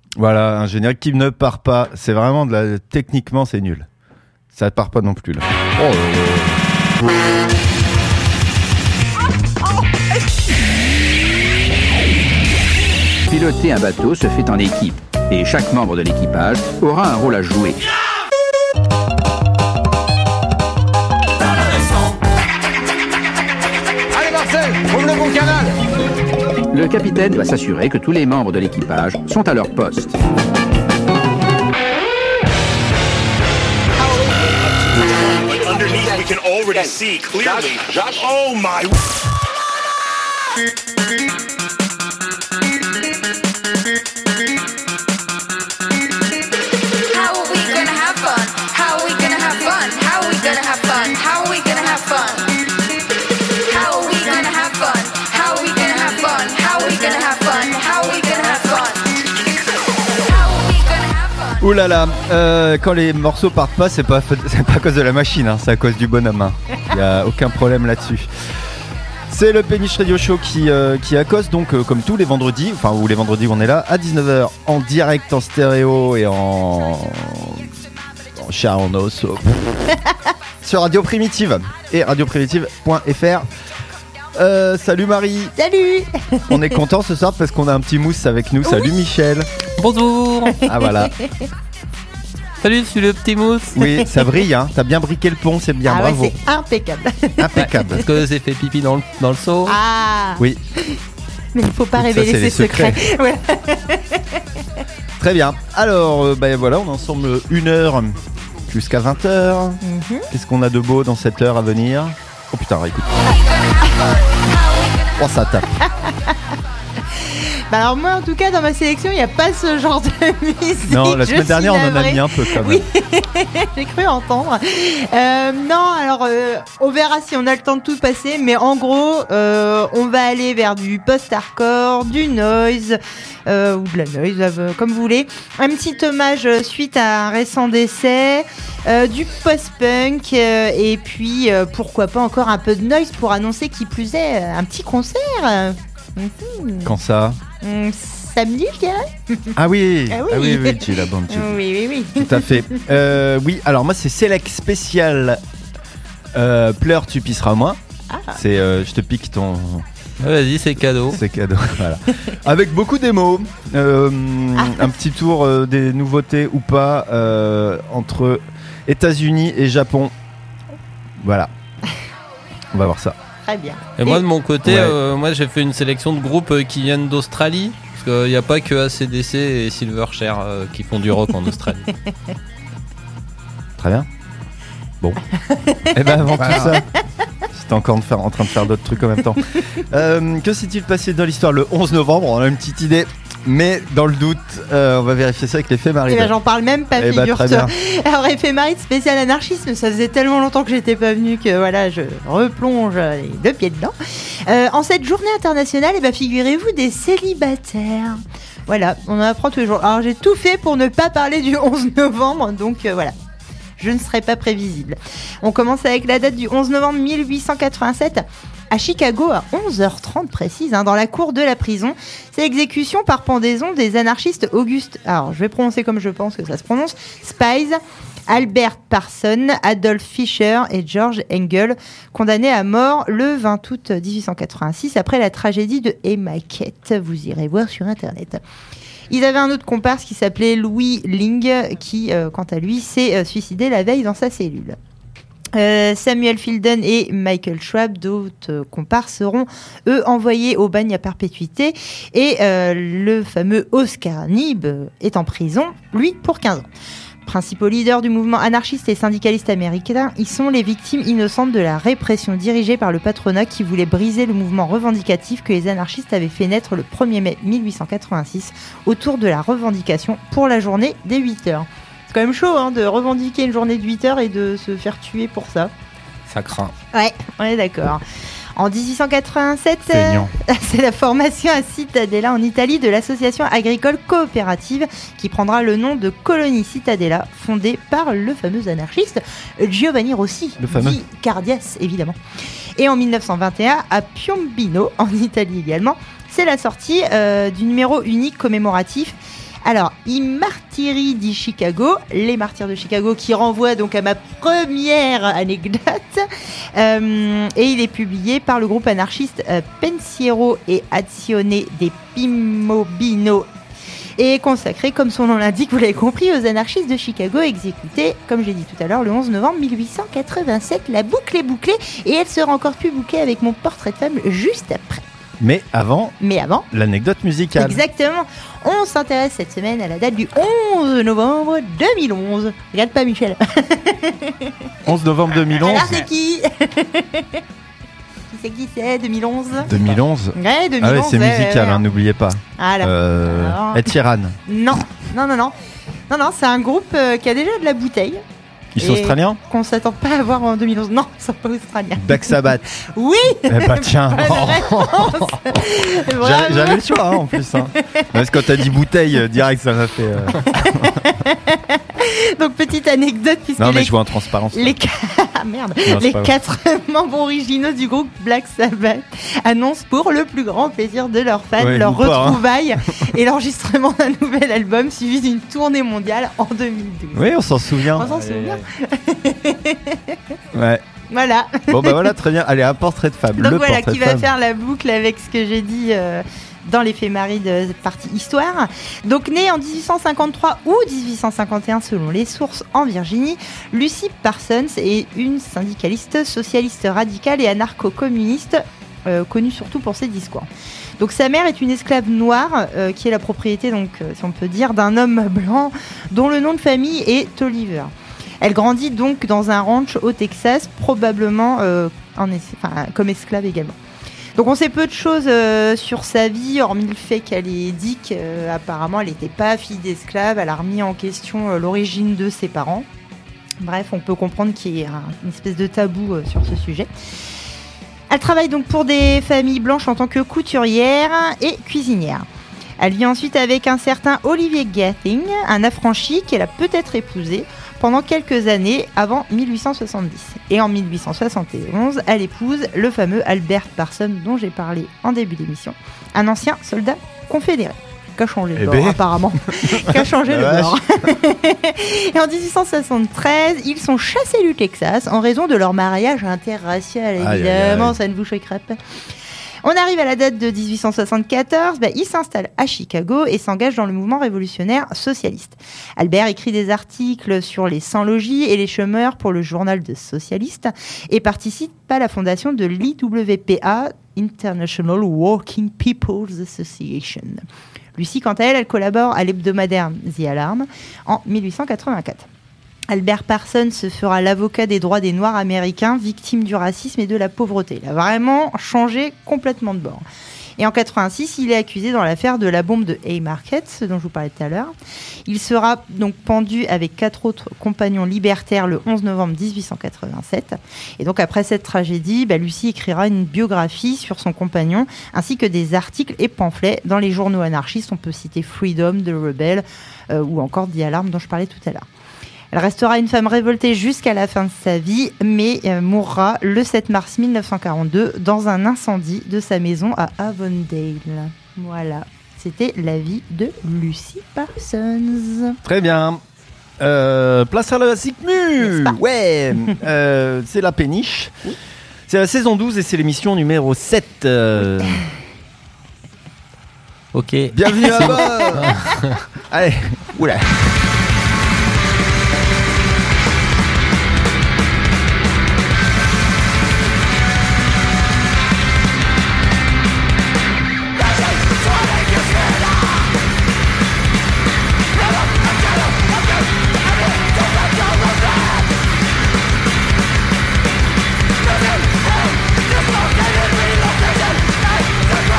Voilà, un générique qui ne part pas. C'est vraiment techniquement, c'est nul. Ça ne part pas non plus là. Piloter un bateau se fait en équipe et chaque membre de l'équipage aura un rôle à jouer. Allez Marcel, ouvre le bon canal. Le capitaine doit s'assurer que tous les membres de l'équipage sont à leur poste. Underneath, we can already see clearly. Josh. Oh my! How are we gonna have fun? How are we gonna have fun? How are we gonna have fun? How are we gonna have fun? How are we gonna have fun? How are we gonna have fun? How are we gonna have fun? How are we gonna have fun? How are we gonna have fun? Ouh là là, quand les morceaux partent pas, c'est pas à cause de la machine, hein, c'est à cause du bonhomme. Hein. Il y a aucun problème là-dessus. C'est le Péniche Radio Show qui accoste donc comme tous les vendredis, enfin ou les vendredis où on est là, à 19h en direct, en stéréo et en chair en os sur Radio Primitive et radioprimitive.fr. Salut Marie. Salut. On est content ce soir parce qu'on a un petit mousse avec nous. Salut Michel. Bonjour. Ah voilà. Salut, je suis le petit mousse. Oui, ça brille, hein. T'as bien briqué le pont, c'est bien, Ah bravo. ouais, c'est impeccable. Impeccable. Parce que j'ai fait pipi dans le seau. Ah. Oui. Mais il ne faut pas Ça, révéler c'est les ses secrets. Ouais. Très bien. Alors, voilà, on est ensemble 1 heure jusqu'à 20h. Qu'est-ce qu'on a de beau dans cette heure à venir? Oh putain, écoute. Oh, ça tape. Bah alors moi en tout cas dans ma sélection il n'y a pas ce genre de musique. Non, la semaine dernière on en a navrée. mis un peu quand même. Oui, j'ai cru entendre. Non, alors on verra si on a le temps de tout passer, mais en gros on va aller vers du post-hardcore, du noise ou de la noise comme vous voulez. Un petit hommage suite à un récent décès, du post-punk et puis pourquoi pas encore un peu de noise pour annoncer qui plus est un petit concert. Quand ça? Samedi, je dirais. Ah oui, Ah oui. ah oui, tu la bande. Oui. Tout à fait. Oui, alors moi c'est Select spécial. Pleure, tu pisseras moins. C'est je te pique ton. Vas-y, c'est cadeau. C'est cadeau, voilà. Avec beaucoup d'émos, un petit tour des nouveautés ou pas entre États-Unis et Japon. Voilà. On va voir ça. Très bien. Et moi de mon côté, Ouais. moi j'ai fait une sélection de groupes qui viennent d'Australie. Parce qu'il n'y a pas que AC/DC et Silverchair qui font du rock en Australie. Très bien. Bon. Et ben avant tout ça, j'étais encore en train de faire d'autres trucs en même temps. Que s'est-il passé dans l'histoire le 11 novembre? On a une petite idée. Mais dans le doute, on va vérifier ça avec l'éphéméride. Eh ben, j'en parle même pas, Eh ben, très figure-toi. bien. Alors, éphéméride spécial anarchisme, ça faisait tellement longtemps que j'étais pas venue que voilà, je replonge les deux pieds dedans. En cette journée internationale, eh ben, figurez-vous des célibataires. Voilà, on en apprend tous les jours. Alors, j'ai tout fait pour ne pas parler du 11 novembre, donc voilà. Je ne serai pas prévisible. On commence avec la date du 11 novembre 1887. À Chicago, à 11h30 précise, dans la cour de la prison. C'est l'exécution par pendaison des anarchistes Auguste... Alors, je vais prononcer comme je pense que ça se prononce. Spies, Albert Parson, Adolf Fischer et George Engel, condamnés à mort le 20 août 1886 après la tragédie de Haymarket. Vous irez voir sur Internet. Ils avaient un autre comparse qui s'appelait Louis Ling, qui, quant à lui, s'est suicidé la veille dans sa cellule. Samuel Fielden et Michael Schwab, d'autres comparses, seront eux envoyés au bagne à perpétuité et le fameux Oscar Neeb est en prison, lui pour 15 ans. Principaux leaders du mouvement anarchiste et syndicaliste américain, ils sont les victimes innocentes de la répression dirigée par le patronat qui voulait briser le mouvement revendicatif que les anarchistes avaient fait naître le 1er mai 1886 autour de la revendication pour la journée des 8 heures. C'est quand même chaud de revendiquer une journée de 8 heures et de se faire tuer pour ça. Ça craint. Ouais, on est d'accord. En 1887, Feignant. c'est la formation à Cittadella en Italie de l'association agricole coopérative qui prendra le nom de Colonie Cittadella, fondée par le fameux anarchiste Giovanni Rossi, Le fameux. dit Cardias évidemment. Et en 1921, à Piombino, en Italie également, c'est la sortie du numéro unique commémoratif Alors, I Martiri di Chicago, les martyrs de Chicago, qui renvoie donc à ma première anecdote. Et il est publié par le groupe anarchiste Pensiero e Azione dei Pimobino et consacré, comme son nom l'indique, vous l'avez compris, aux anarchistes de Chicago, exécutés, comme j'ai dit tout à l'heure, le 11 novembre 1887. La boucle est bouclée et elle sera encore plus bouclée avec mon portrait de femme juste après. Mais avant, l'anecdote musicale. Exactement. On s'intéresse cette semaine à la date du 11 novembre 2011. Regarde pas, Michel. 11 novembre 2011. Alors, c'est qui? Qui c'est 2011. 2011. Ouais, 2011. Ah ouais, c'est musical, n'oubliez pas. Alors. Ed Sheeran. Non, c'est un groupe qui a déjà de la bouteille. Ils sont australiens? Qu'on s'attend pas à voir en 2011. Non, ils sont pas australiens. Black Sabbath. Oui. Eh bah tiens. J'avais le choix en plus. Parce que quand t'as dit bouteille, direct ça m'a fait. Donc petite anecdote puisque non mais je vois en transparence. Les 4 membres originaux du groupe Black Sabbath annoncent pour le plus grand plaisir de leurs fans leur retrouvaille et l'enregistrement d'un nouvel album suivi d'une tournée mondiale en 2012. Oui, on s'en souvient. Ouais. Voilà. Bon bah voilà, très bien. Allez, un portrait de femme. Donc le voilà, qui va femme. faire la boucle avec ce que j'ai dit dans l'éphéméride de partie histoire. Donc née en 1853 ou 1851 selon les sources en Virginie, Lucy Parsons est une syndicaliste socialiste radicale et anarcho-communiste connue surtout pour ses discours. Donc sa mère est une esclave noire qui est la propriété, donc si on peut dire, d'un homme blanc dont le nom de famille est Oliver. Elle grandit donc dans un ranch au Texas, probablement comme esclave également. Donc on sait peu de choses sur sa vie, hormis le fait qu'elle ait dit qu'apparemment elle n'était pas fille d'esclave, elle a remis en question l'origine de ses parents. Bref, on peut comprendre qu'il y a une espèce de tabou sur ce sujet. Elle travaille donc pour des familles blanches en tant que couturière et cuisinière. Elle vit ensuite avec un certain Olivier Gathing, un affranchi qu'elle a peut-être épousé pendant quelques années avant 1870. Et en 1871, elle épouse le fameux Albert Parsons dont j'ai parlé en début d'émission, un ancien soldat confédéré. Qui a changé de bord, apparemment. Qui a changé de bord. Et en 1873, ils sont chassés du Texas en raison de leur mariage interracial. Évidemment, ça ne vous choquerait pas. On arrive à la date de 1874, il s'installe à Chicago et s'engage dans le mouvement révolutionnaire socialiste. Albert écrit des articles sur les sans-logis et les chômeurs pour le journal de socialistes et participe à la fondation de l'IWPA, International Working People's Association. Lucy, quant à elle, collabore à l'hebdomadaire The Alarm en 1884. Albert Parsons se fera l'avocat des droits des Noirs américains victimes du racisme et de la pauvreté. Il a vraiment changé complètement de bord. Et en 86, il est accusé dans l'affaire de la bombe de Haymarket, dont je vous parlais tout à l'heure. Il sera donc pendu avec 4 autres compagnons libertaires le 11 novembre 1887. Et donc après cette tragédie, Lucy écrira une biographie sur son compagnon, ainsi que des articles et pamphlets dans les journaux anarchistes. On peut citer Freedom, The Rebel ou encore The Alarm dont je parlais tout à l'heure. Elle restera une femme révoltée jusqu'à la fin de sa vie, mais mourra le 7 mars 1942 dans un incendie de sa maison à Avondale. Voilà, c'était la vie de Lucy Parsons. Très bien. Place à la Zikmu. Ouais, c'est la péniche. Oui. C'est la saison 12 et c'est l'émission numéro 7. Ok. Bienvenue à bord. Allez, oula.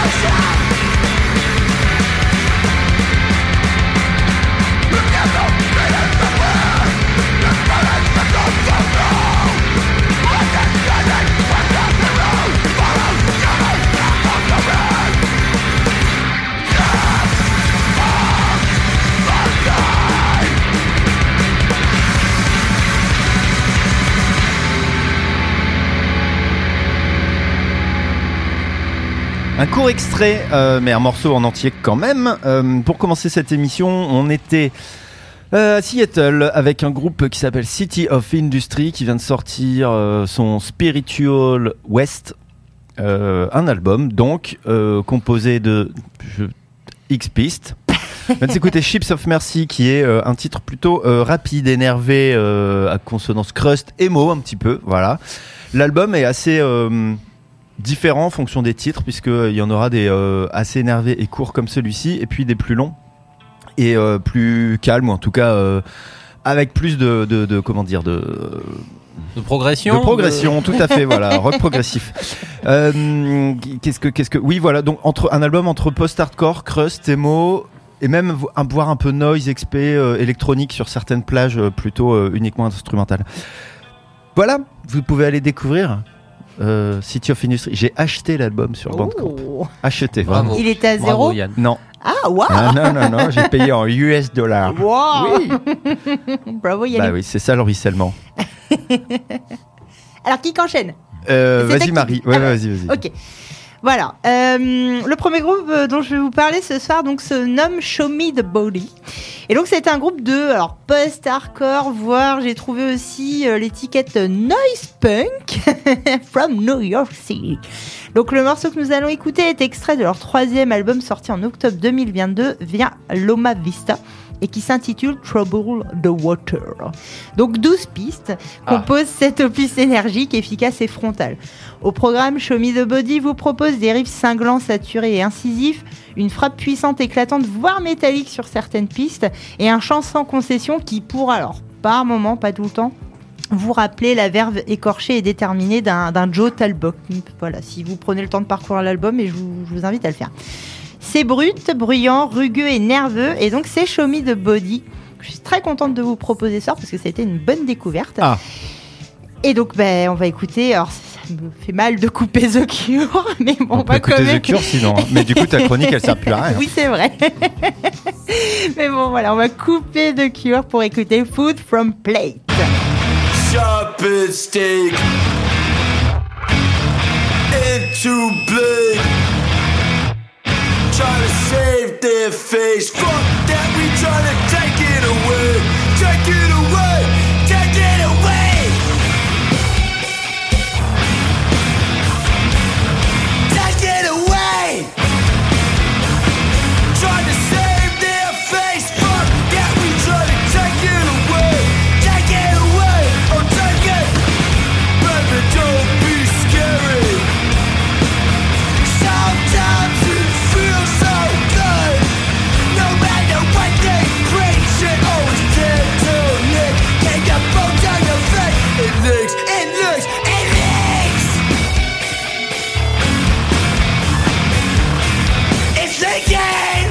Look at them! Un court extrait, mais un morceau en entier quand même. Pour commencer cette émission, on était à Seattle avec un groupe qui s'appelle City of Industry qui vient de sortir son Spiritual West, un album donc composé de X pistes. On vient de s'écouter Ships of Mercy qui est un titre plutôt rapide, énervé, à consonance crust, emo un petit peu, voilà. L'album est assez différent en fonction des titres puisqu'il y en aura des assez énervés et courts comme celui-ci et puis des plus longs et plus calmes ou en tout cas avec plus de comment dire de progression, tout à fait, voilà, rock progressif. Qu'est-ce que oui, voilà, donc un album entre post-hardcore, crust, emo et même voire un peu noise, XP, électronique sur certaines plages plutôt uniquement instrumentales. Voilà, vous pouvez aller découvrir City of Industry. J'ai acheté l'album sur Bandcamp. Acheté, vraiment. Il était à 0 Bravo, Yann. Non. Ah, waouh. Non, j'ai payé en US dollars. Wow. Oui. Bravo Yannick. Bah oui, c'est ça le ruissellement. Alors qui qu'enchaîne? Vas-y Marie. Ouais, vas-y. Ok. Voilà. Le premier groupe dont je vais vous parler ce soir donc se nomme Show Me the Body. Et donc c'est un groupe de post-hardcore, voire j'ai trouvé aussi l'étiquette noise punk from New York City. Donc le morceau que nous allons écouter est extrait de leur 3e album sorti en octobre 2022 via Loma Vista et qui s'intitule Trouble the Water. Donc 12 pistes composent cet opus énergique, efficace et frontal. Au programme, Show Me the Body vous propose des riffs cinglants, saturés et incisifs, une frappe puissante, éclatante, voire métallique sur certaines pistes, et un chant sans concession qui pourra, par moment, pas tout le temps, vous rappeler la verve écorchée et déterminée d'un Joe Talbot. Voilà, si vous prenez le temps de parcourir l'album, et je vous invite à le faire. C'est brut, bruyant, rugueux et nerveux, et donc c'est Show Me the Body. Je suis très contente de vous proposer ça parce que ça a été une bonne découverte. Ah. Et donc, on va écouter. Alors, ça me fait mal de couper The Cure, mais bon, on peut écouter quand même. The Cure sinon. Mais du coup, ta chronique, elle sert plus à rien. Oui, c'est vrai. Mais bon, voilà, on va couper The Cure pour écouter Food from Plate. Sharpened steak into blade. Trying to save their face. Fuck that, we trying to take it away. Take it away, take it away. Take it away. Trying to save their face. Fuck that, we trying to take it away. Take it away, oh take it. Baby, don't be scary. Sometimes it feels so good. No matter what they preach, it always tend to lick. Take a boat on your face. It leaks, it leaks, it leaks. It's leaking.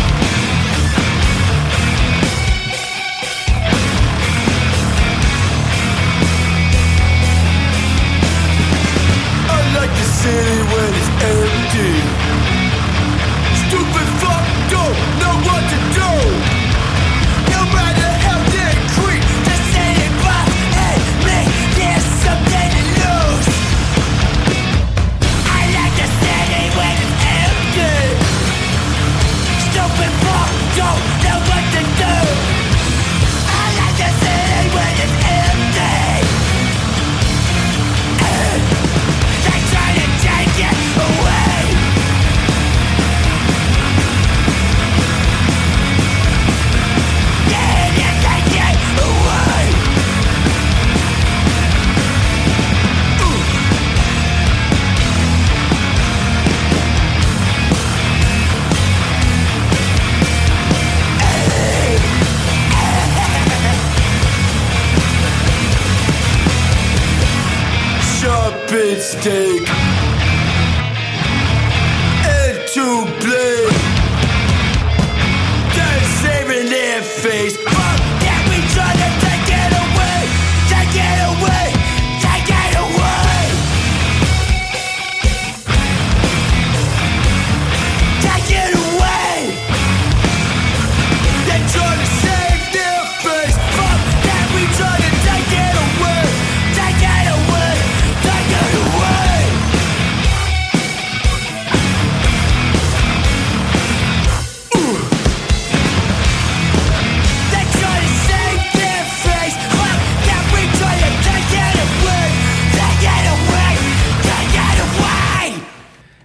I like the city when it's empty. Stupid fuck don't know what to do. No matter how they creep, the city boss and me, there's something to lose. I like the city when it's empty. Stupid fuck don't know what to do. I like the city when it's empty. They try to take it away. Yeah, they take it away. Sharpened steak into blade. They're saving their face. Fuck that, we try to take it away. Take it away. Take it away. Take it away. They try to save their face. Fuck that, we try to take it away. Take it away. Take it away.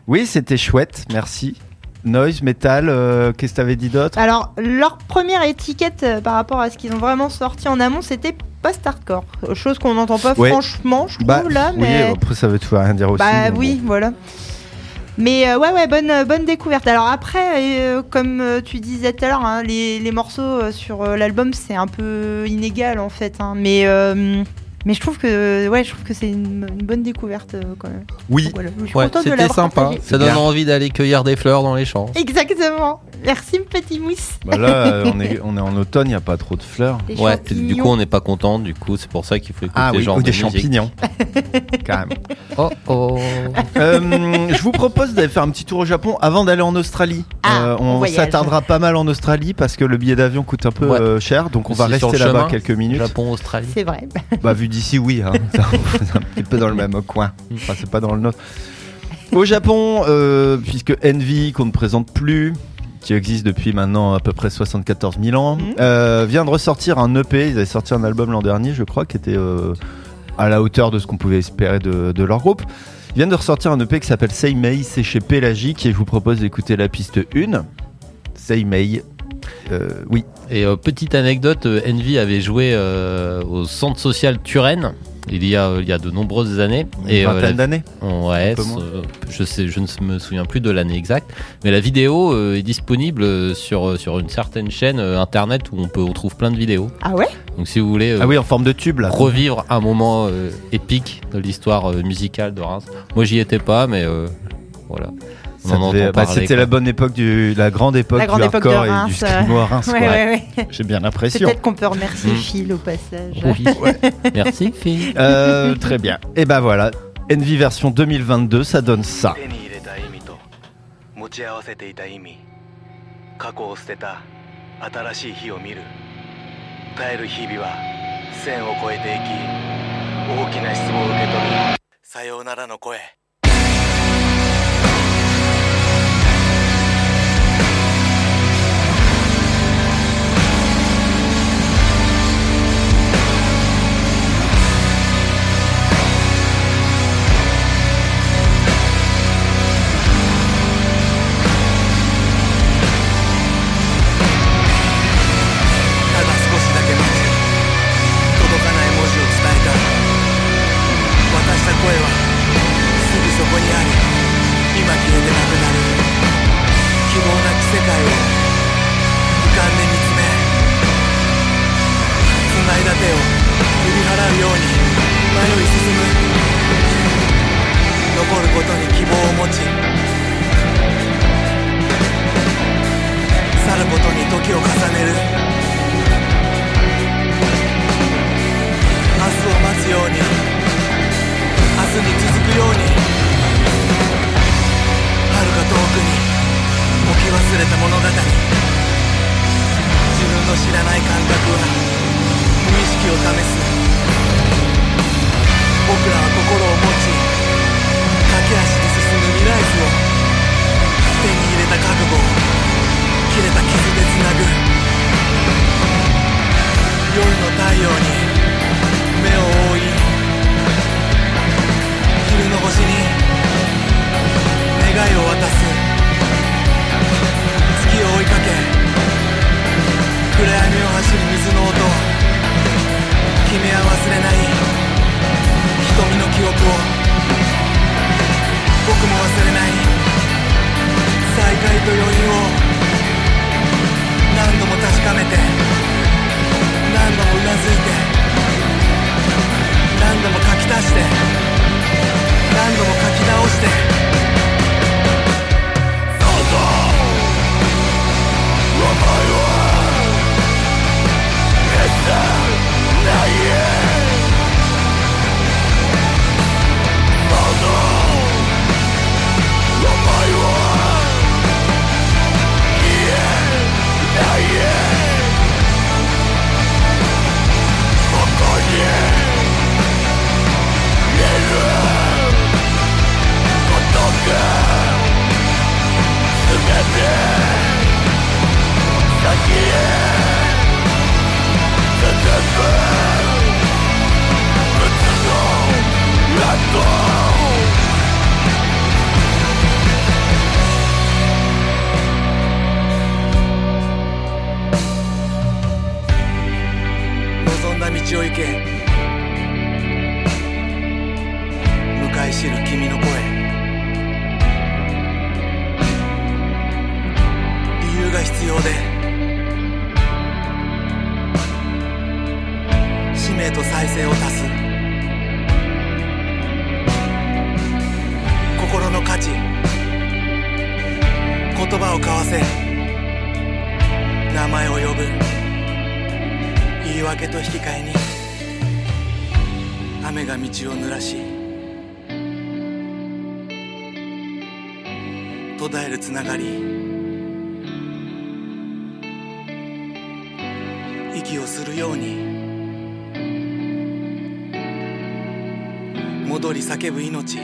Oui, c'était chouette, merci. Noise, Metal, qu'est-ce que t'avais dit d'autre? Alors, leur première étiquette par rapport à ce qu'ils ont vraiment sorti en amont, c'était post-hardcore. Chose qu'on n'entend pas franchement, je trouve, là. Oui, mais... après ça veut tout rien dire aussi. Bah oui, bon. Voilà. Mais bonne découverte. Alors après, comme tu disais tout à l'heure, hein, les morceaux sur l'album, c'est un peu inégal en fait. Hein, mais je trouve que c'est une bonne découverte quand même. Oui. Donc, voilà, je suis contente de c'était l'avoir sympa. partagé. Ça donne envie d'aller cueillir des fleurs dans les champs. Exactement. Merci petit mousse. Bah là, on est en automne, il n'y a pas trop de fleurs. Des Ouais, champignons. du coup on n'est pas content, du coup c'est pour ça qu'il faut écouter Ah oui, genre ou des de musique. champignons. Carrément. Oh oh. Je vous propose d'aller faire un petit tour au Japon avant d'aller en Australie. On voyage. s'attardera pas mal en Australie parce que le billet d'avion coûte un peu cher, donc on va C'est sur rester le là-bas chemin, quelques minutes. Japon, Australie. C'est vrai. Bah vu d'ici, oui, hein. C'est un petit peu dans le même coin. Enfin, c'est pas dans le nôtre. Au Japon, puisque Envy, qu'on ne présente plus, qui existe depuis maintenant à peu près 74 000 ans, vient de ressortir un EP. Ils avaient sorti un album l'an dernier, je crois, qui était à la hauteur de ce qu'on pouvait espérer de leur groupe. Ils viennent de ressortir un EP qui s'appelle Seimei, c'est chez Pelagic, et je vous propose d'écouter la piste 1. Seimei. Oui. Et petite anecdote, Envy avait joué au centre social Turenne il y a de nombreuses années. Une vingtaine d'années. Ouais, peu moins. je ne me souviens plus de l'année exacte, mais la vidéo est disponible sur une certaine chaîne internet où on trouve plein de vidéos. Ah ouais? Donc si vous voulez Ah oui, en forme de tube là. revivre un moment épique de l'histoire musicale de Reims. Moi j'y étais pas, mais voilà. On en entend parler, c'était quoi. la bonne époque la grande époque du de hardcore Reims, et du screamo à Reims. Ouais, quoi. ouais. J'ai bien l'impression. Peut-être qu'on peut remercier Phil au passage. Oui. Merci Phil. Très bien. Et ben voilà, Envy version 2022, ça donne ça. 手に入れた意味と持ち合わせていた意味過去を捨てた新しい日を見る耐える日々は線を越えていき大きな質問を受け取るさようならの声 ただ少しだけ待ち届かない文字を伝えた渡した声はすぐそこにあり今消えてなくなる希望なき世界を俯瞰で見つめ繋いだ手を振り払うように迷い進む残ることに希望を持ち去ることに時を重ねる明日を待つように明日に続くように遥か遠くに置き忘れた物語自分の知らない感覚は無意識を試す僕らは心を持ち駆け足で進む未来図を手に入れた覚悟を切れた傷でつなぐ夜の太陽に目を覆い昼の星に願いを渡す月を追いかけ暗闇を走る水の音君は忘れない瞳の記憶を僕も忘れない再会と余韻を何度も確かめて何度もうなずいて何度も書き足して何度も書き直してそうそうお前はめっちゃないそうそうお前は道を行け迎え知る君の声理由が必要で使命と再生を足す心の価値言葉を交わせ名前を呼ぶ言い訳と引き換えに雨が道を濡らし途絶えるつながり息をするように戻り叫ぶ命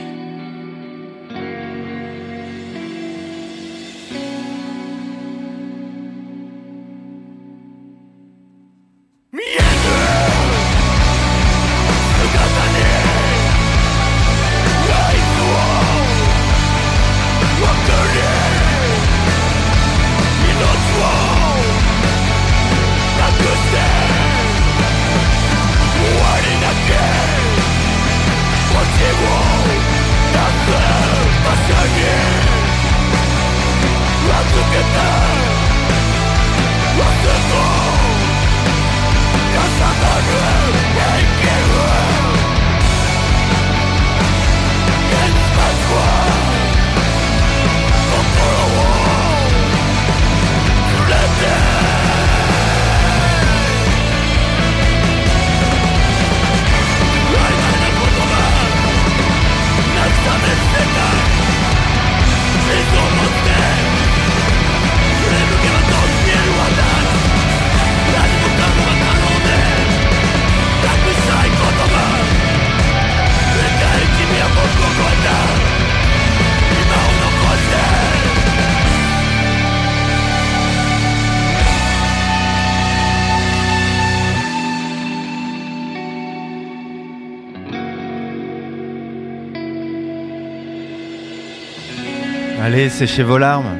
Allez, séchez vos larmes.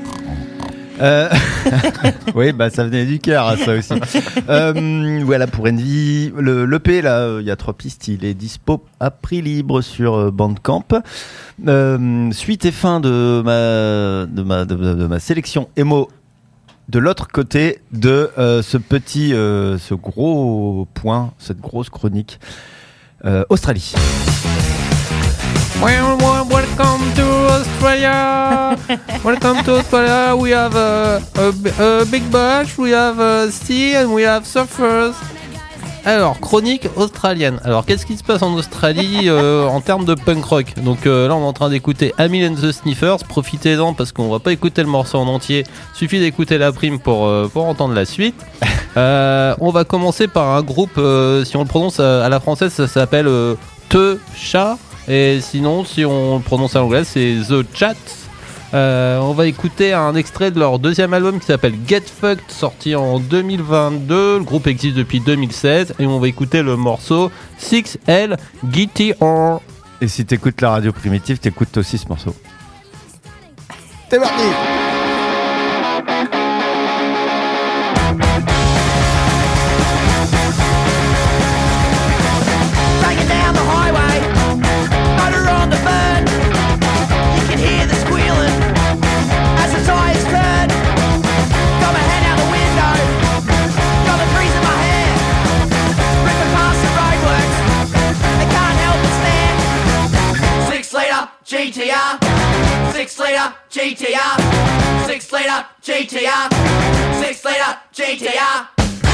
Oui, bah ça venait du cœur, ça aussi. Voilà pour Envy. L'EP, là, il y a 3 pistes. Il est dispo à prix libre sur Bandcamp. Suite et fin de ma sélection emo. De l'autre côté de ce gros point, cette grosse chronique, Australie. Well, welcome to Australia. Welcome to Australia. We have a big bush, we have a sea and we have surfers. Alors, chronique australienne. Alors, qu'est-ce qui se passe en Australie en termes de punk rock? Donc là, on est en train d'écouter Amyl and the Sniffers. Profitez-en parce qu'on va pas écouter le morceau en entier. Suffit d'écouter la prime pour entendre la suite. On va commencer par un groupe, si on le prononce à la française, ça s'appelle Te Chat. Et sinon, si on le prononce à l'anglais, c'est The Chat. On va écouter un extrait de leur deuxième album qui s'appelle Get Fucked, sorti en 2022. Le groupe existe depuis 2016. Et on va écouter le morceau 6L GTR. Et si t'écoutes la radio primitive, t'écoutes aussi ce morceau. C'est parti! GTR, 6-liter GTR, 6-liter GTR, 6-liter GTR.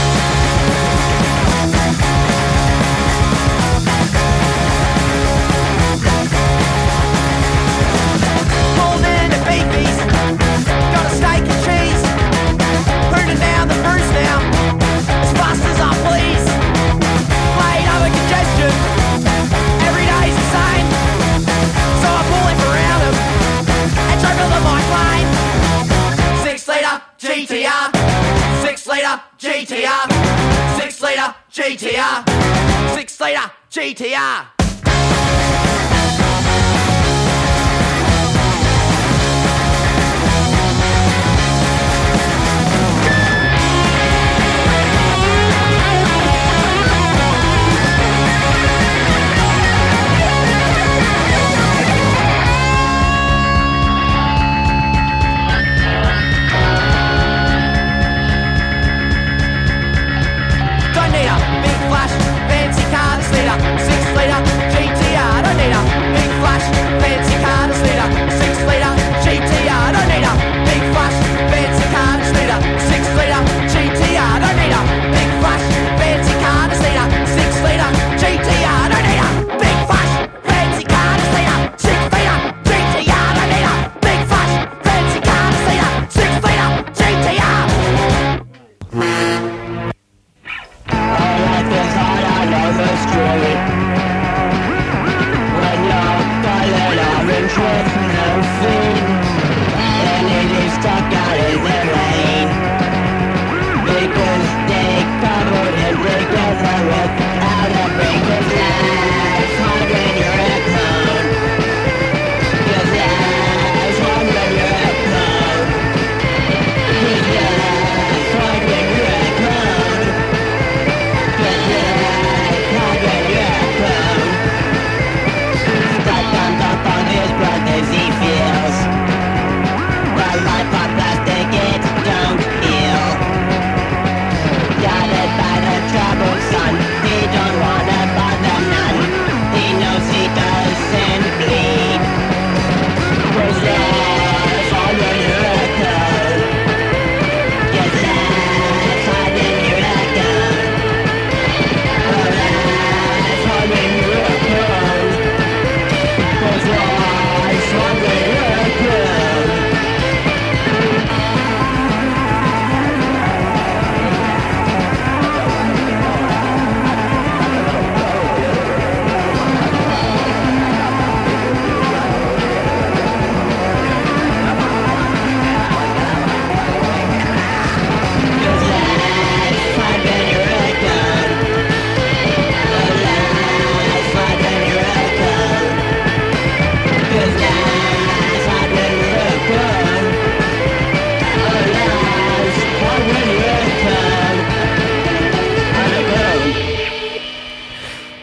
Pulled into Beefies, got a steak and cheese, putting down the cruise now, as fast as I please. Laid over congestion, every day's the same. So I pull him around him and drove over my plane. 6-liter GTR, 6-liter GTR, 6-liter GTR, 6-liter GTR.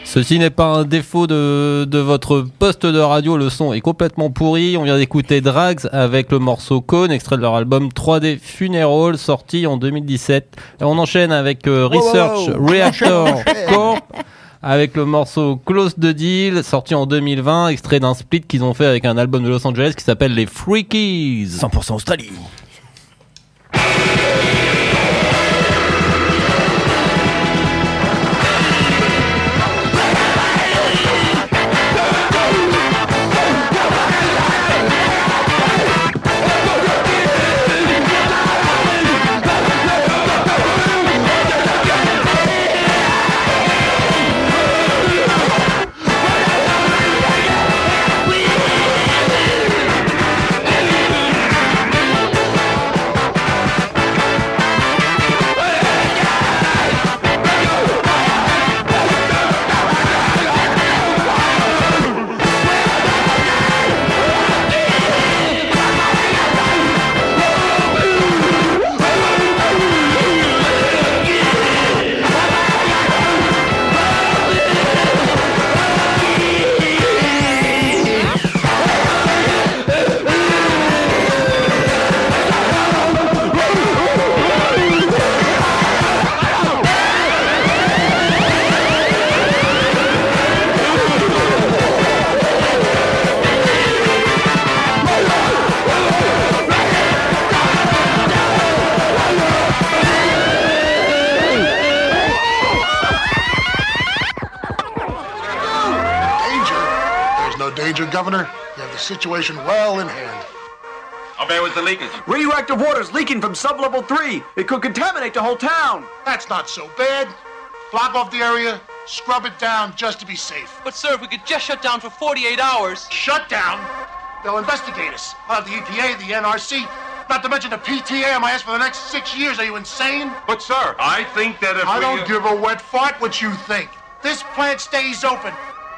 Ceci n'est pas un défaut de votre poste de radio, le son est complètement pourri. On vient d'écouter Drags avec le morceau Cone, extrait de leur album 3D Funeral, sorti en 2017. Et on enchaîne avec Research Reactor Corp, avec le morceau Close the Deal, sorti en 2020, extrait d'un split qu'ils ont fait avec un album de Los Angeles qui s'appelle les Freakies. 100% Australie. Governor, you have the situation well in hand. How bad was the leakage? Radioactive water's leaking from sublevel 3. It could contaminate the whole town. That's not so bad. Block off the area, scrub it down just to be safe. But sir, if we could just shut down for 48 hours. Shut down? They'll investigate us. I'll have the EPA, the NRC, not to mention the PTA on my ass for the next 6 years. Are you insane? But sir, I think that if I don't give a wet fart what you think. This plant stays open.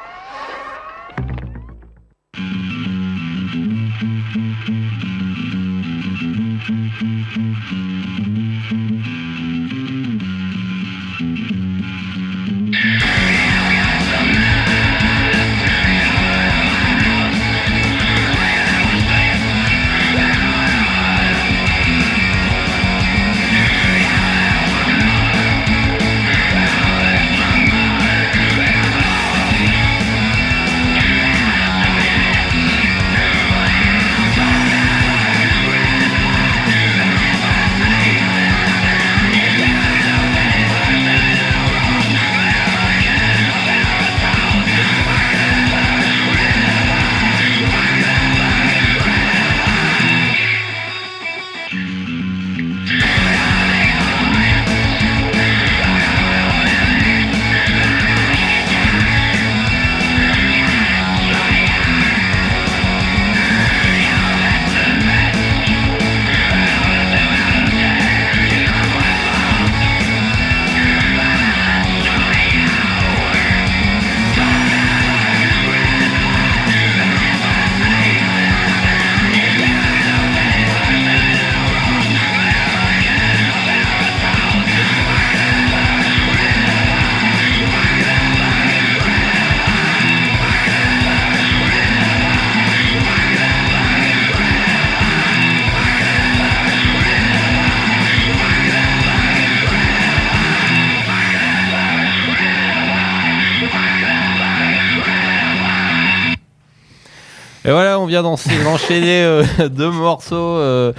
Et voilà, on vient d'enchaîner deux morceaux,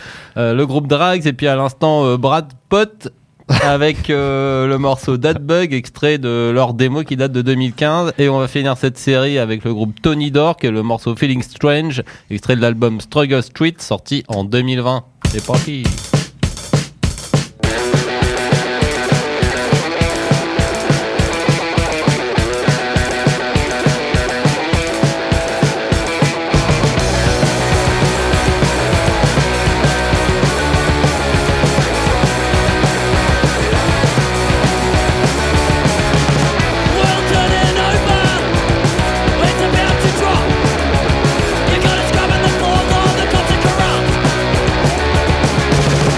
le groupe Drags et puis à l'instant Brad Pot avec le morceau Datbug, extrait de leur démo qui date de 2015. Et on va finir cette série avec le groupe Tony Dork et le morceau Feeling Strange, extrait de l'album Struggle Street, sorti en 2020. C'est parti. You gotta scrub in the floor, all the cops are corrupt.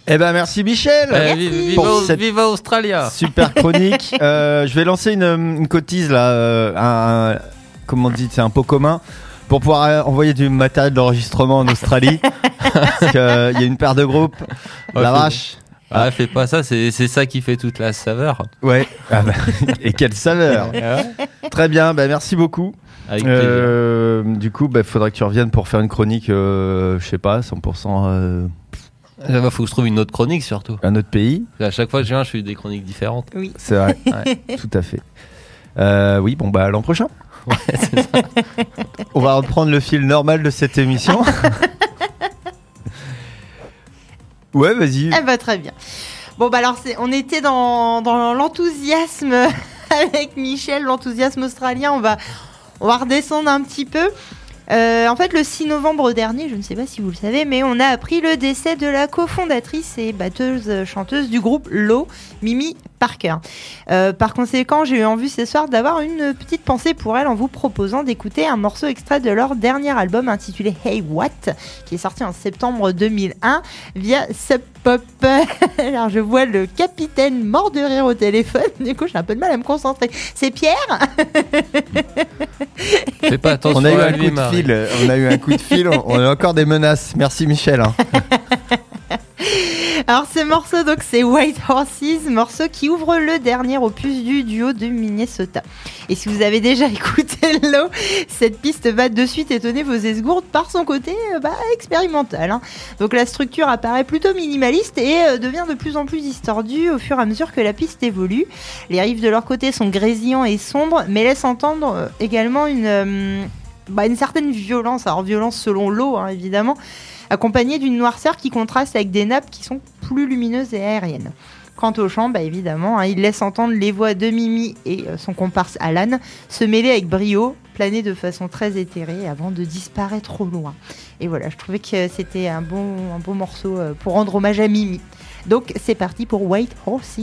Eh ben merci Michel pour cette Viva Australia. super chronique. Je vais lancer une cotise là, comment on dit, c'est un pot commun pour pouvoir envoyer du matériel d'enregistrement en Australie. Parce qu'il y a une paire de groupes, la vache. Ah, fais pas ça, c'est ça qui fait toute la saveur. Ouais. Et quelle saveur. Très bien, merci beaucoup. Avec plaisir. Du coup, faudrait que tu reviennes pour faire une chronique, je sais pas, 100%. Faut que je trouve une autre chronique surtout. Un autre pays. À chaque fois que je viens, je fais des chroniques différentes. Oui. C'est vrai. Ouais, tout à fait. Oui, l'an prochain. Ouais, c'est ça. On va reprendre le fil normal de cette émission. Ouais, vas-y. Très bien. Bon, alors, on était dans l'enthousiasme avec Michel, l'enthousiasme australien. On va redescendre un petit peu. En fait, le 6 novembre dernier, je ne sais pas si vous le savez, mais on a appris le décès de la cofondatrice et batteuse-chanteuse du groupe Low, Mimi Parker. Par conséquent, j'ai eu envie ce soir d'avoir une petite pensée pour elle en vous proposant d'écouter un morceau extrait de leur dernier album intitulé Hey What, qui est sorti en septembre 2001 via Sub Pop. Alors, je vois le capitaine mort de rire au téléphone, du coup j'ai un peu de mal à me concentrer. C'est Pierre. Fais pas attention. On a eu un coup de fil. On a eu un coup de fil. On a encore des menaces. Merci Michel. Alors ce morceau donc c'est White Horses, morceau qui ouvre le dernier opus du duo de Minnesota. Et si vous avez déjà écouté Low, cette piste va de suite étonner vos esgourdes par son côté expérimental. Donc la structure apparaît plutôt minimaliste et devient de plus en plus distordue au fur et à mesure que la piste évolue. Les riffs de leur côté sont grésillants et sombres, mais laissent entendre également une certaine violence, alors violence selon Low évidemment, accompagnée d'une noirceur qui contraste avec des nappes qui sont plus lumineuses et aériennes. Quant au chant, évidemment, il laisse entendre les voix de Mimi et son comparse Alan se mêler avec brio, planer de façon très éthérée avant de disparaître au loin. Et voilà, je trouvais que c'était un bon morceau pour rendre hommage à Mimi. Donc c'est parti pour White Horses.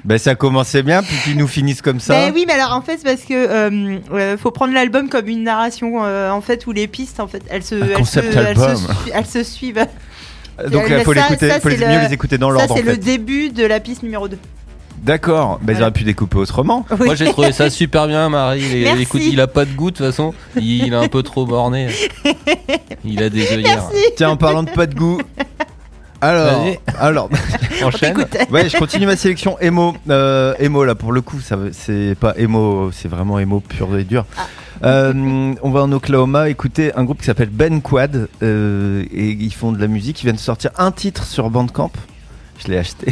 Ben ça commençait bien, puis qu'ils nous finissent comme ça. Ben oui, mais alors en fait, c'est parce que faut prendre l'album comme une narration en fait où les pistes en fait elles se suivent. Donc il faut mieux les écouter dans l'ordre. Ça c'est en fait. le début de la piste numéro 2. D'accord, ben ils auraient pu découper autrement. Oui. Moi j'ai trouvé ça super bien, Marie. Merci. Écoute, il a pas de goût de toute façon. Il est un peu trop borné. Il a des œillères. Tiens, en parlant de pas de goût. Alors, enchaîne. Ouais, je continue ma sélection emo. Emo là pour le coup, c'est pas emo, c'est vraiment emo pur et dur. On va en Oklahoma écouter un groupe qui s'appelle Ben Quad et ils font de la musique. Ils viennent de sortir un titre sur Bandcamp. Je l'ai acheté.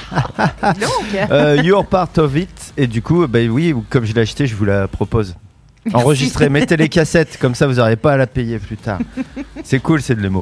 You're Part of It. Et du coup, bah oui, comme je l'ai acheté, je vous la propose. Enregistrez, mettez les cassettes, comme ça vous n'aurez pas à la payer plus tard. C'est cool, c'est de l'émo.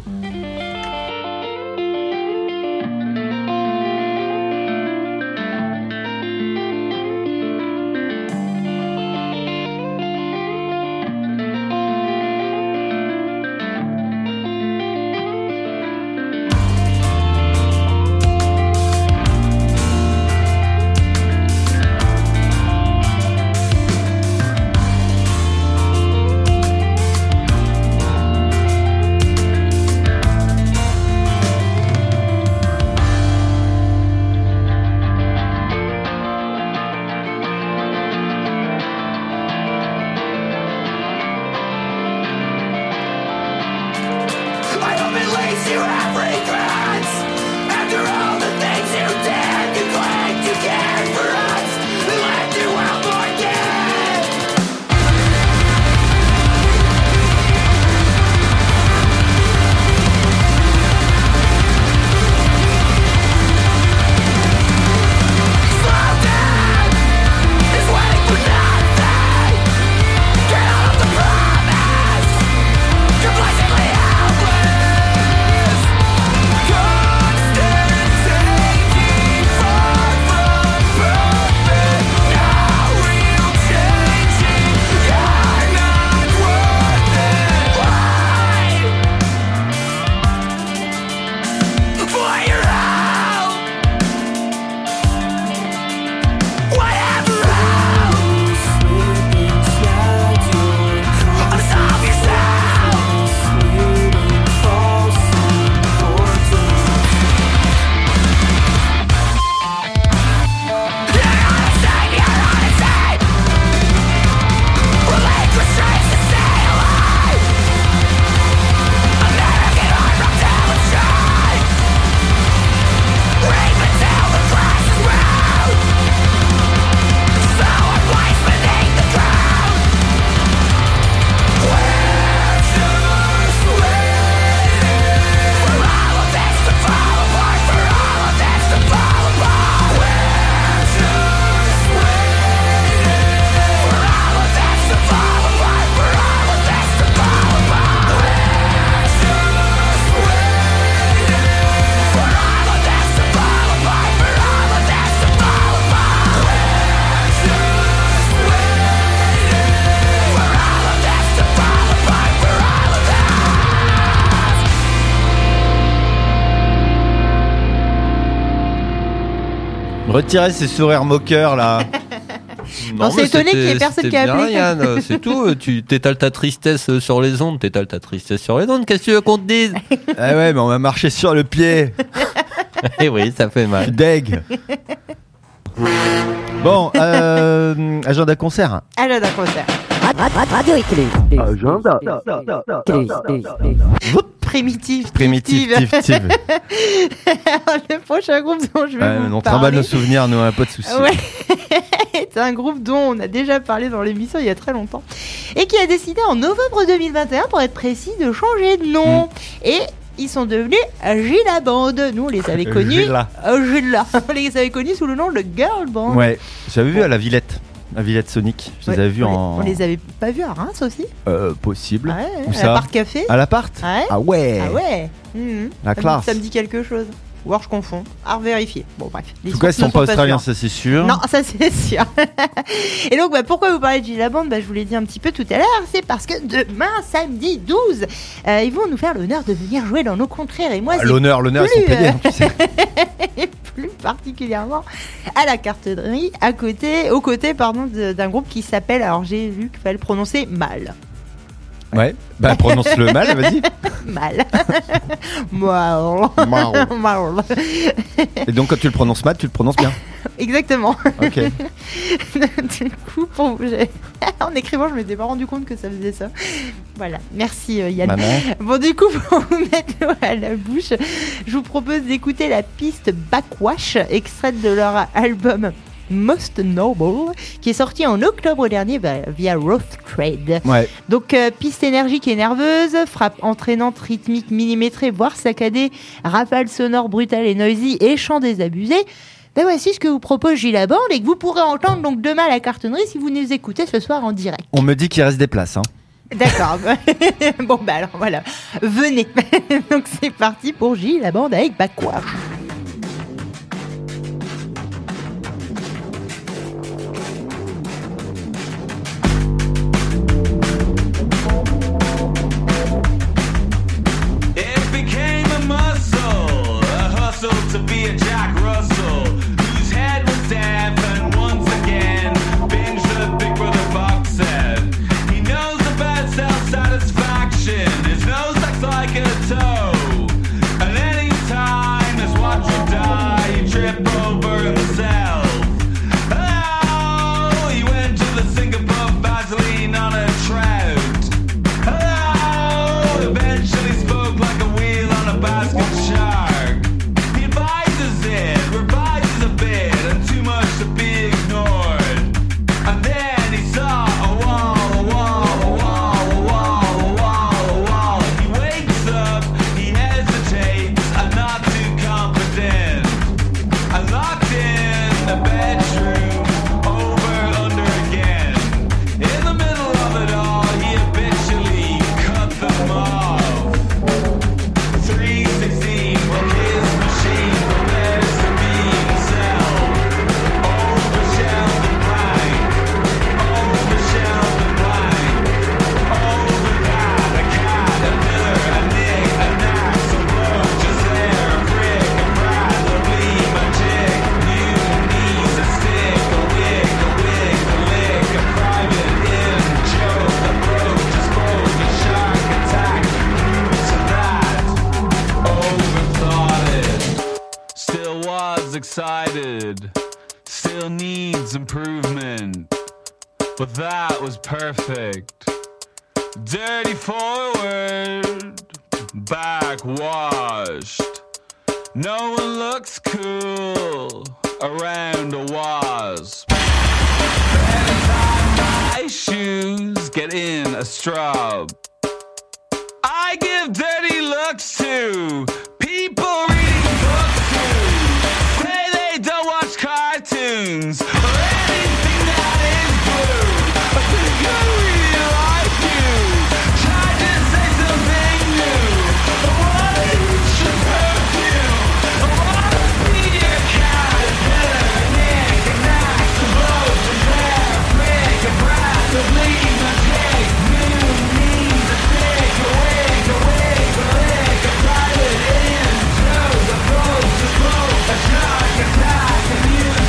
Retirez ces sourires moqueurs là. Non, c'est étonné qu'il y ait personne qui a appelé. Yann, c'est tout. Tu t'étales ta tristesse sur les ondes. Qu'est-ce que tu veux qu'on te dise? Ah ouais, mais on m'a marché sur le pied. Et oui, ça fait mal. Deg. Bon, agenda concert. Agenda concert. Radio Écluse. Agenda. Primitif. Le prochain groupe dont je vais vous on parler. trimballe nos souvenirs, nous, pas de soucis. Ouais. C'est un groupe dont on a déjà parlé dans l'émission il y a très longtemps et qui a décidé en novembre 2021, pour être précis, de changer de nom. Et ils sont devenus Gila Band. Nous, on les avait connus. Gila. On les avait connus sous le nom de Girl Band. Ouais, j'avais vu à la Villette Sonic. Je les avais vus On les avait pas vus à Reims aussi. Possible. Ouais, Où à ça l'appart café. À l'appart. Ouais. Ah ouais. La classe. Ça me dit quelque chose. Ou alors je confonds. À vérifier. Bon, bref. En tout cas, ils sont pas australiens, ça c'est sûr. Non, ça c'est sûr. Et donc, pourquoi vous parlez de Gila Band? Je vous l'ai dit un petit peu tout à l'heure. C'est parce que demain, samedi 12, ils vont nous faire l'honneur de venir jouer dans nos contrées. Et moi, l'honneur, ils sont payés. Tu sais. Plus particulièrement à la cartonnerie aux côtés d'un groupe qui s'appelle, alors j'ai vu qu'il fallait le prononcer mal. Ouais, bah prononce-le mal, vas-y. Mal. Mal. Et donc quand tu le prononces mal, tu le prononces bien. Exactement. Ok. Du coup, en écrivant, je m'étais pas rendu compte que ça faisait ça. Voilà, merci Yann. Maman. Bon, du coup, pour vous mettre l'eau à la bouche, je vous propose d'écouter la piste Backwash, extraite de leur album Most Noble, qui est sorti en octobre dernier via Rough Trade. Ouais. Donc piste énergique et nerveuse, frappe entraînante, rythmique, millimétrée, voire saccadée, rafale sonore brutale et noisy et chant désabusé. Ben voici ce que vous propose Gilles Laborde et que vous pourrez entendre donc demain à la cartonnerie si vous nous écoutez ce soir en direct. On me dit qu'il reste des places, hein. D'accord. Bon bah alors voilà, venez. Donc c'est parti pour Gilles Laborde avec Backwash. To be a Jack Russell, whose head was damp and once again binged the Big Brother box set. He knows the bad self-satisfaction, his nose looks like a toe. And any time his watch would die, he'd trip over himself. Oh, he went to the sink and put Vaseline on a trout. Oh, eventually spoke like a wheel on a basket shark. Revises a bit and too much to be ignored. And then he saw a wall. He wakes up, he hesitates, and not too confident. And locked in the bedroom, over, under again. In the middle of it all, he habitually cut them off. 316 from his machine. Excited, still needs improvement, but that was perfect. Dirty forward, backwashed. No one looks cool around a wasp. Anytime my shoes get in a straw, I give dirty looks to people reading books who say they don't watch cartoons or anything that is blue. I think I really like you. Try to say something new. I wanna eat your perfume. I wanna be your caterpillar, nick and knock the blows from there, prick and brass of leave and take new means a stick, a wig, a lick, a private in, shows a approach, a smoke, a shock, attack, a muse,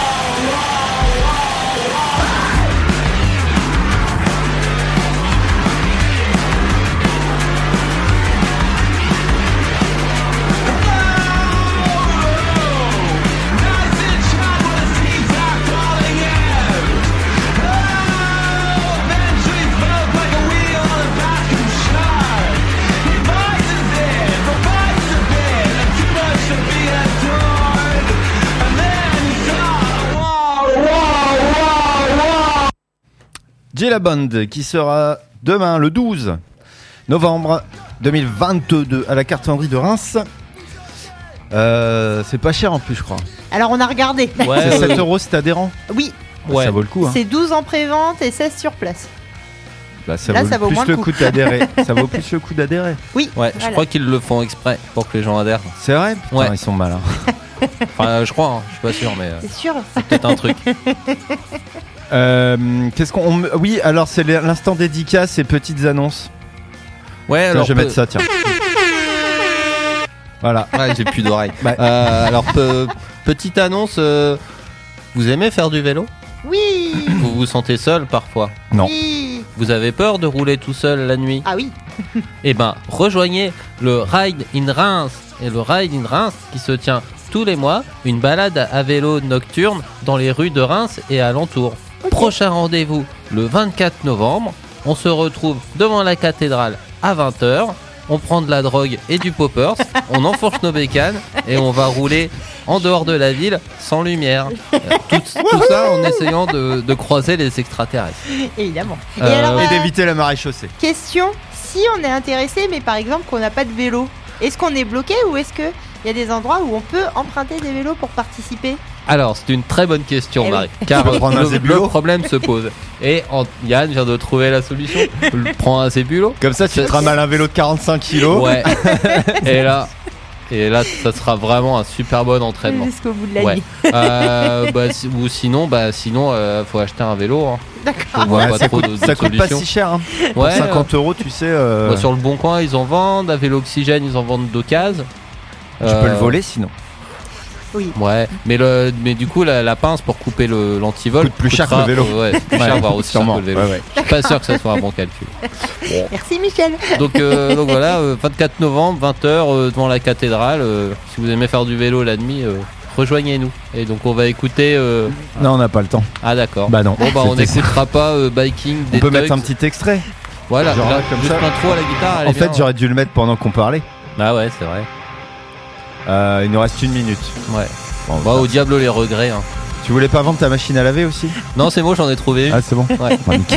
Gilles Laborde qui sera demain le 12 novembre 2022 à la cartonnerie de Reims. C'est pas cher en plus, je crois. Alors on a regardé. Ouais, c'est 7 € c'est adhérent. Oui. Ouais. Ça vaut le coup. Hein. C'est 12 en pré-vente et 16 sur place. Bah, ça vaut plus le coup d'adhérer. Ça vaut plus le coup d'adhérer. Oui. Ouais, voilà. Je crois qu'ils le font exprès pour que les gens adhèrent. C'est vrai. Putain, ouais. Ils sont malins. Enfin, je crois. Hein, je suis pas sûr, mais. C'est sûr. C'est peut-être un truc. Qu'est-ce qu'on. Oui, alors c'est l'instant dédicace et petites annonces. Ouais, tiens, alors. Je vais mettre ça, tiens. Voilà. Ouais, j'ai plus d'oreilles. Ouais. Alors, petite annonce, vous aimez faire du vélo ? Oui. Vous vous sentez seul parfois ? Non. Oui. Vous avez peur de rouler tout seul la nuit ? Ah oui. Eh ben, rejoignez le Ride in Reims. Et le Ride in Reims qui se tient tous les mois, une balade à vélo nocturne dans les rues de Reims et alentours. Prochain rendez-vous le 24 novembre. On se retrouve devant la cathédrale à 20h. On prend de la drogue et du poppers. On enfourche nos bécanes et on va rouler en dehors de la ville sans lumière. Tout ça en essayant de croiser les extraterrestres. Évidemment. Et d'éviter la marée chaussée. Question, si on est intéressé, mais par exemple qu'on n'a pas de vélo, est-ce qu'on est bloqué ou est-ce qu'il y a des endroits où on peut emprunter des vélos pour participer ? Alors, c'est une très bonne question, Eh Marie. oui. Car Tu peux prendre un le zébulo problème se pose. Et Yann vient de trouver la solution. Prends un zébulo. Comme ça, tu te ramales un vélo de 45 kilos. Ouais. et là, ça sera vraiment un super bon entraînement. Jusqu'au bout de la Ouais. nuit. Ou sinon, faut acheter un vélo. Hein. D'accord. Je vois Ouais, pas ça trop coûte, de ça coûte pas solutions. si cher. Hein. Pour Ouais, 50 euros, tu sais. sur le Bon Coin, ils en vendent. À Vélo Oxygène, ils en vendent d'occasion. Tu peux le voler sinon. Oui. Ouais, mais du coup la pince pour couper l'antivol Coûte plus cher que le vélo. Ouais, c'est plus cher, voire aussi cher sûrement. que le vélo. Ouais. Je suis pas sûr que ça soit un bon calcul. Merci Michel. Donc voilà, 24 novembre, 20h devant la cathédrale. Si vous aimez faire du vélo la nuit, rejoignez-nous. Et donc on va écouter. Non, on n'a pas le temps. Ah d'accord. Bah non. Bon bah on C'était ça. n'écoutera pas Biking des On peut mettre Tugs. un petit extrait. Voilà, genre là, comme juste ça. l'intro à la guitare. elle est En fait, bien. j'aurais dû le mettre pendant qu'on parlait. Ah ouais, c'est vrai. Il nous reste 1 minute. Ouais. Bon, Bah, au diable les regrets. Hein. Tu voulais pas vendre ta machine à laver aussi? Non, c'est bon, j'en ai trouvé une. Ah, c'est bon. Ouais. Bon, nickel.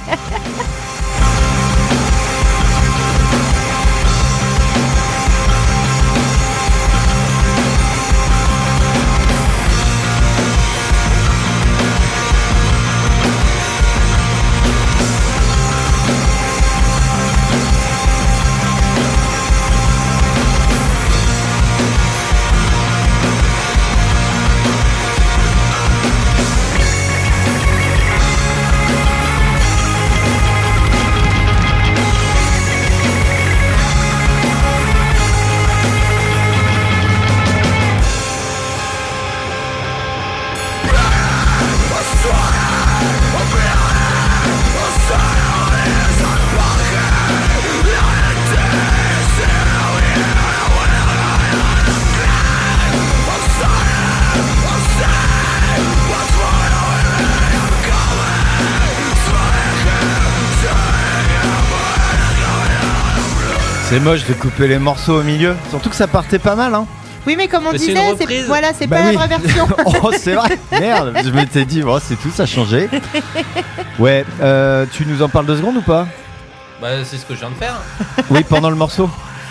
C'est moche de couper les morceaux au milieu. Surtout que ça partait pas mal, hein. Oui, mais comme on Mais c'est disait, une reprise. voilà, c'est Bah pas oui. la vraie version. Oh, c'est vrai. Merde, je m'étais dit, bon, c'est tout, ça a changé. Ouais, tu nous en parles 2 secondes ou pas? Bah, c'est ce que je viens de faire. Oui, pendant le morceau.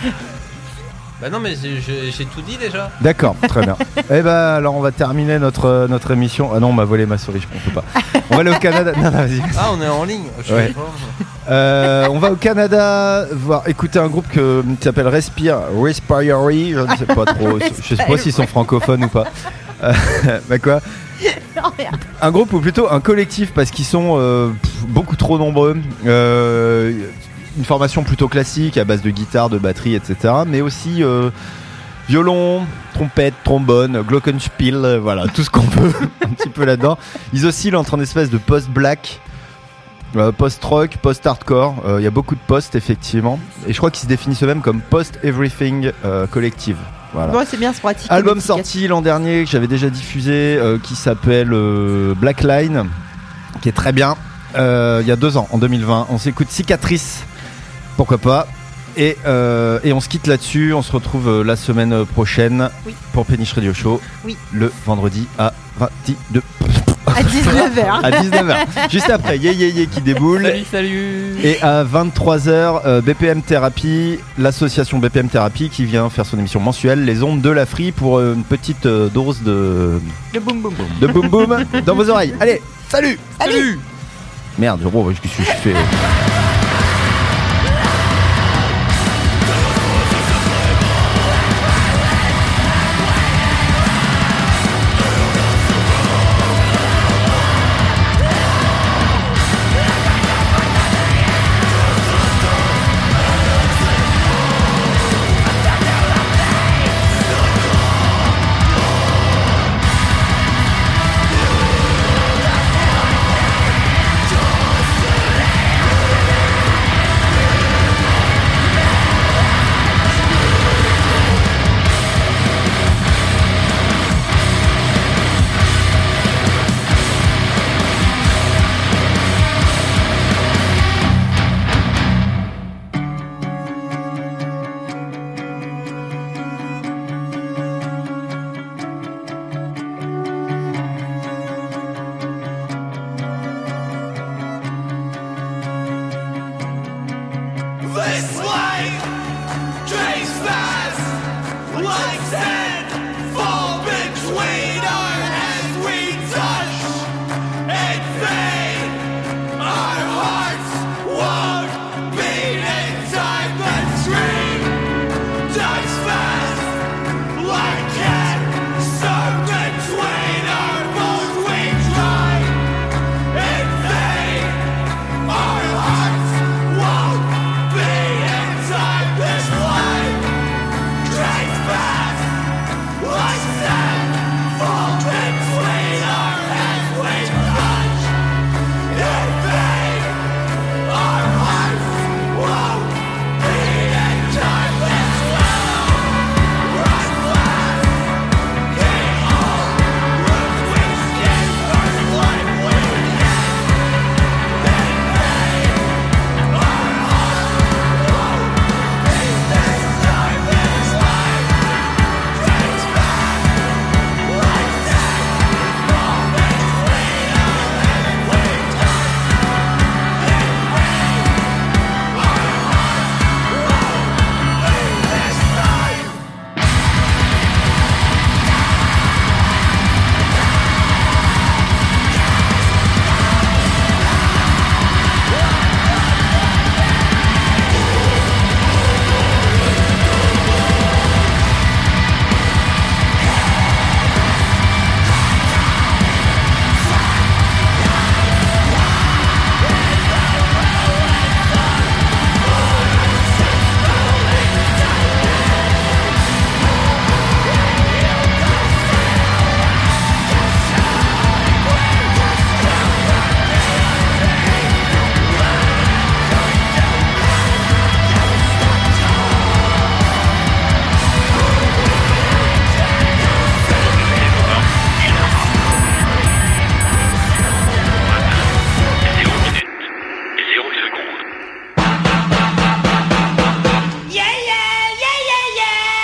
Bah non, mais j'ai tout dit déjà. D'accord, très bien. Eh ben, alors on va terminer notre émission. Ah non, on m'a volé ma souris, je ne peux pas. On va aller au Canada. Non, non, vas-y. Ah, on est en ligne. Je Ouais. sais pas. On va au Canada écouter un groupe qui s'appelle Respiratory. Je ne sais pas trop. Je sais pas s'ils sont francophones ou pas. Bah quoi? Oh, merde. Un groupe ou plutôt un collectif parce qu'ils sont beaucoup trop nombreux. Une formation plutôt classique à base de guitare, de batterie, etc. Mais aussi violon, trompette, trombone, glockenspiel, voilà, tout ce qu'on peut un petit peu là-dedans. Ils oscillent entre une espèce de post-black, post-rock, post-hardcore. Il y a beaucoup de post effectivement. Et je crois qu'ils se définissent eux-mêmes comme post-everything collective. Voilà. Bon, c'est bien, c'est pratique. Album comme étiquette. sorti l'an dernier que j'avais déjà diffusé qui s'appelle Black Line, qui est très bien. Il y a 2 ans, en 2020. On s'écoute Cicatrice, pourquoi pas. Et on se quitte là-dessus. On se retrouve la semaine prochaine pour Péniche Radio Show. Oui. Le vendredi à 22. À 19h. À 19h. Juste après, Yé qui déboule. Salut. Et à 23h, BPM Thérapie, l'association BPM Thérapie qui vient faire son émission mensuelle, Les Ondes de la Frie, pour une petite dose de boum boum boum. De boum boum dans vos oreilles. Allez, salut. Salut. Merde, qu'est-ce que je fais?